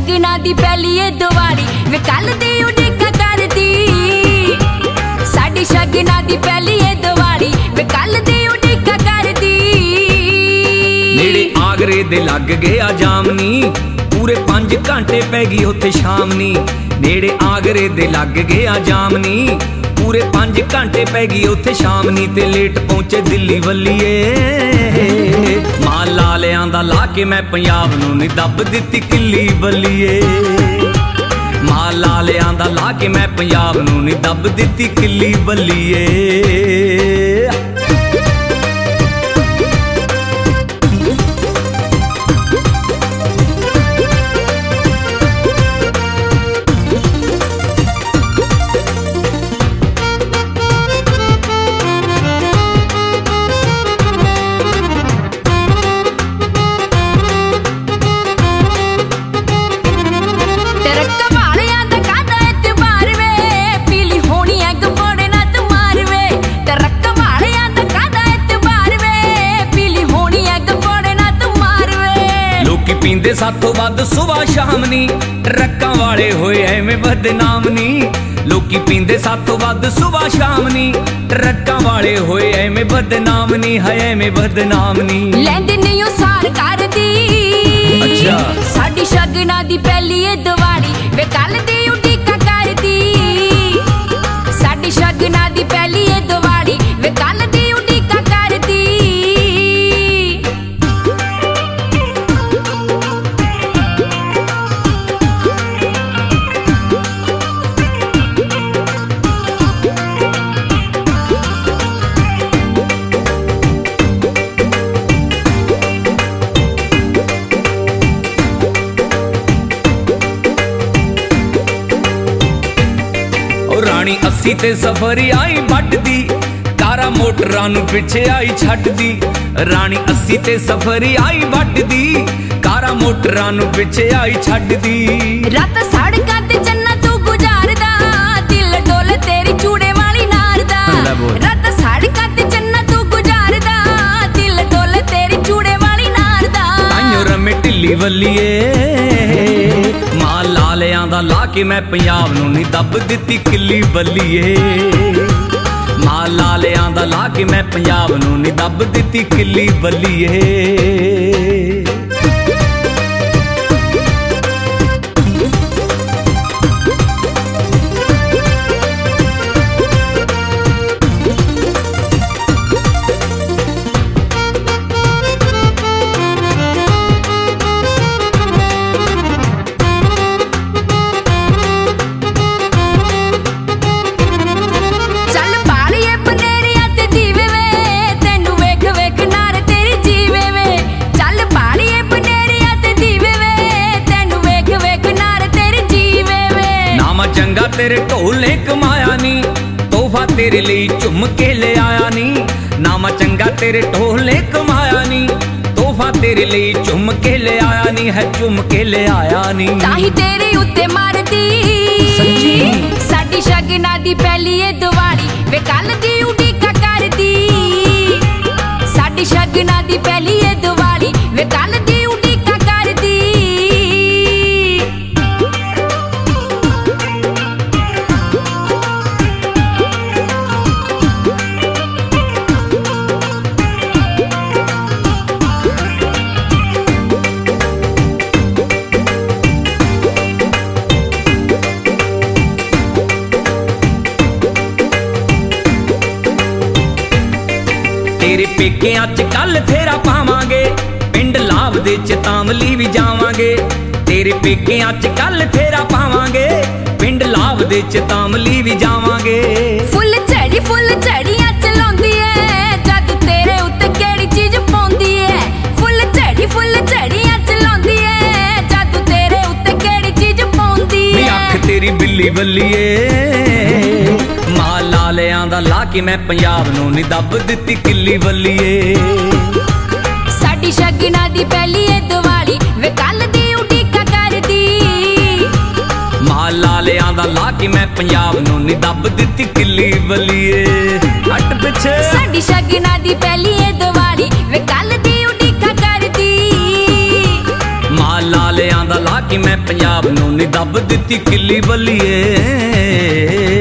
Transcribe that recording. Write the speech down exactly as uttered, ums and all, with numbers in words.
शगना दी पहली ए दिवाली वे कल दी उड़ीका करदी। साडी शगना दी पहली ए दिवाली वे कल दी उड़ीका करदी। नेड़े आगरे दे लग गया जामनी पूरे पांच घंटे पै गई उत्थे शामनी। नेड़े आगरे दे लग गया जामनी पूरे पांच घंटे पै गई उत्थे शामनी। ते लेट पहुंचे दिल्ली वल्लीए माल लालियां दा ला के मैं पंजाब नूं नी दब दित्ती किल्ली बल्लीए। माल लालियां दा ला के मैं पंजाब नूं नी दब दित्ती किल्ली बल्लीए। पींदे साथों वध सुबह शामनी ट्रक्कां वाले होए एवें बदनाम नी। लोकी पींदे साथों वध सुबह शामनी ट्रक्कां वाले होए एवें बदनाम नी। है एवें बदनाम नी लैंदे नहीं ओ सार करदी। अच्छा साडी शगना दी पहली ए दिवाली वे कल दी उड़ीका करदी। साडी शगना दी पहली ए दिवाली वे कल दी उड़ीका करदी। रानी अस्सी ते सफरी आई बटदी कारा मोटरां नूं पिछे आई छड्डदी। रानी अस्सी ते सफरी आई बटदी कारा मोटरां नूं पिछे आई छड्डदी। रात सड़कां ते चन्ना तू गुजारदा दिल डोल तेरी चूड़े वाली नार दा। रात सड़कां ते चन्ना तू गुजारदा दिल डोल तेरी चूड़े वाली नार दा। ताइयों रमे ढिल्ली वल्लीए माल लालियां दा ला के मैं पंजाब नूं नी दब दित्ती किल्ली बल्लीए। माल लालियां दा ला के मैं पंजाब नूं नी दब दित्ती किल्ली बल्लीए। चंगा तेरे ढोल ने कमाया नी तोहफा तेरे लिए झुम के ले आया नी। नामा चंगा तेरे ढोल ने कमाया नी तोहफा तेरे लिए झुम के ले आया नी। है झुम के ले आया नी ताही तेरे उत्ते मारदी। साडी शगना दी पहली ए दिवाली वे कल दी उड़ीका करदी। साडी शगना दी पहली ए दिवाली वे कल दी उड़ीका करदी। तेरे पेकियां च कल फेरा पावांगे पिंड लाभ दे च तामली भी जावांगे। तेरे पेकियां च कल फेरा पावांगे पिंड लाभ दे च तामली भी जावांगे। फुल झड़ी फुल झड़ियां चलाउंदी ऐ जद तेरे उत्ते केड़ी चीज पौंदी ऐ। फुल झड़ी फुल झड़ियां चलाउंदी ऐ जद तेरे उत्ते केड़ी चीज पौंदी ऐ। अख तेरी बिल्ली बल्लीए माल लालियां दा ला के मैं पंजाब नूं नी दब दित्ती किल्ली बल्लीए। साडी शगना दी पहली ए दिवाली वे कल दी उड़ीका करदी। माल लालियां दा ला के मैं पंजाब नूं नी दब दित्ती किल्ली बल्लीए। हट पिछे साडी शगना दी पहली ए दिवाली वे कल दी उड़ीका करदी। माल लालियां दा ला के मैं ਪੰਜਾਬ ਨੂੰ ਨੀ ਦੱਬ ਦਿੱਤੀ ਕਿੱਲੀ ਬੱਲੀਏ।